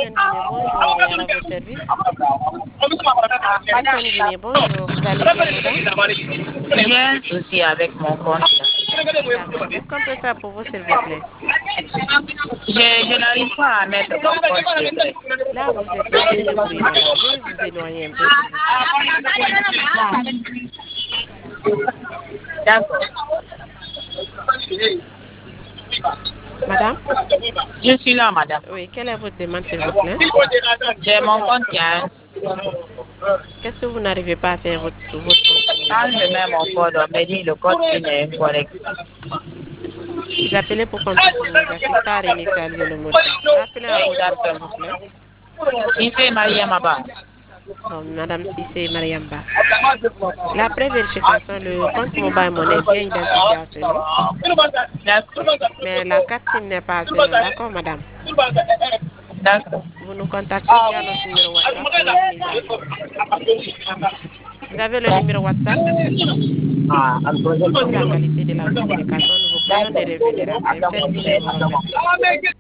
Hussein Guinée, bonjour et à votre service. Hussein Guinée, bonjour. Vous allez bien, madame? J'ai un souci avec mon compte. D'accord. Qu'est-ce qu'on peut faire pour vous, s'il vous plaît? Je n'arrive pas à mettre mon compte sur vrai. Là, vous êtes assez de bruit, madame. Veuillez vous éloigner un peu, s'il vous plaît. D'accord. Madame? Je suis là, madame. Oui, quelle est votre demande, s'il vous plaît? J'ai mon compte qui a un souci. Qu'est-ce que vous n'arrivez pas à faire sur votre compte pour le Quand moment? je mets mon code, on me dit le code PIN est incorrect. Vous appelez pour qu'on puisse vous assister à réinitialiser le mot de passe. Rappelez à votre nom, s'il vous plaît. Si c'est Mariam Abba. Bon, Madame Cissé Mariamba. La pré-vérification, le compte Mobile Money est bien identifié à ce nom, D'accord. mais la carte SIM n'est pas à ce nom. D'accord, madame? D'accord. Vous nous contactez via notre numéro WhatsApp pour une mise à jour. Vous avez le numéro WhatsApp? Pour la qualité de la communication, nous vous prions de revenir après. Faites signe de vous remercier.